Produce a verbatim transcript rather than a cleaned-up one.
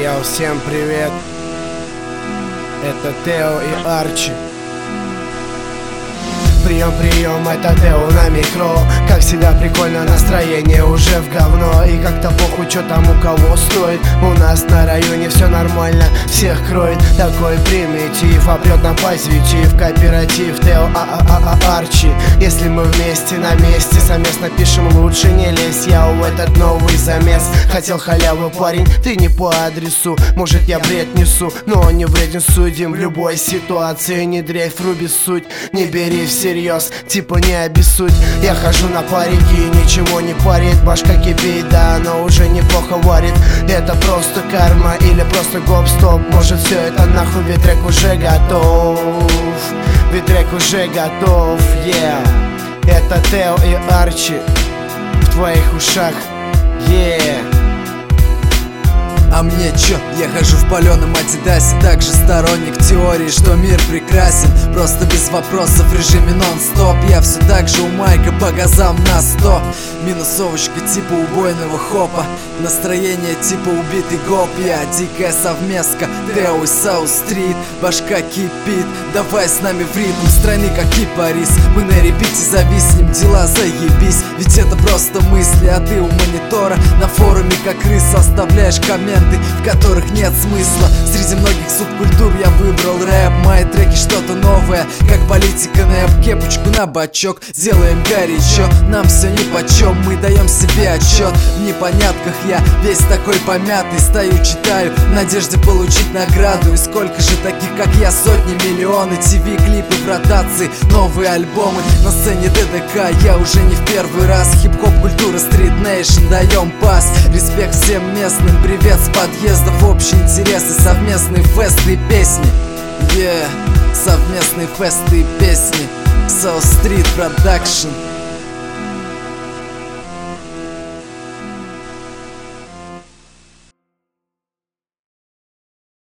Йоу, всем привет. Это Тео и Арчи. Прием, прием, это Тео на микро. Как всегда прикольно, настроение уже в говно. И как-то похуй, что там у кого стоит. У нас на районе все нормально, всех кроет. Такой примитив, опрет на позитив. Кооператив Тео, а-а-а-а, Арчи. Если мы вместе на месте, совместно пишем, лучше не лезь. Я в этот новый замес. Хотел халяву, парень, ты не по адресу. Может я бред несу, но не вреден судим. В любой ситуации не дрейф, руби суть. Не бери всерьез, типа не обессудь. Я хожу на парики, ничего не парит. Башка кипит, да она уже неплохо варит. Это просто карма или просто гоп-стоп. Может все это нахуй, ведь трек уже готов. Ведь трек уже готов, yeah. Это Тео и Арчи в твоих ушах, yeah. А мне чё? Я хожу в палёном адидасе. Также сторонник теории, что мир прекрасен. Просто без вопросов в режиме нон-стоп. Я все так же у майка по газам на сто. Минусовочка типа убойного хопа. Настроение типа убитый гоп. Я дикая совместка, Тео и Саут-стрит. Башка кипит, давай с нами в ритм страны как кипарис. Мы на репите зависнем, дела заебись. Ведь это просто мысли, а ты у монитора. На форуме как крыс оставляешь комменты, в которых нет смысла. Среди многих субкультур я выбрал рэп. Мои треки что-то новое, как политика нэп. Кепочку на бачок, делаем горячо. Нам все нипочем, мы даем себе отчет. В непонятках я весь такой помятый. Стою, читаю, в надежде получить награду. И сколько же таких, как я, сотни, миллионы. ТВ-клипы в ротации, новые альбомы. На сцене ДДК я уже не в первый раз. Хип-хоп, культура, стрит-нейшн, даем пас. Респект всем местным, привет с подъездов. Общие интересы, совместные фесты и песни, yeah. Совместные фесты и песни. Саут-стрит Продакшн.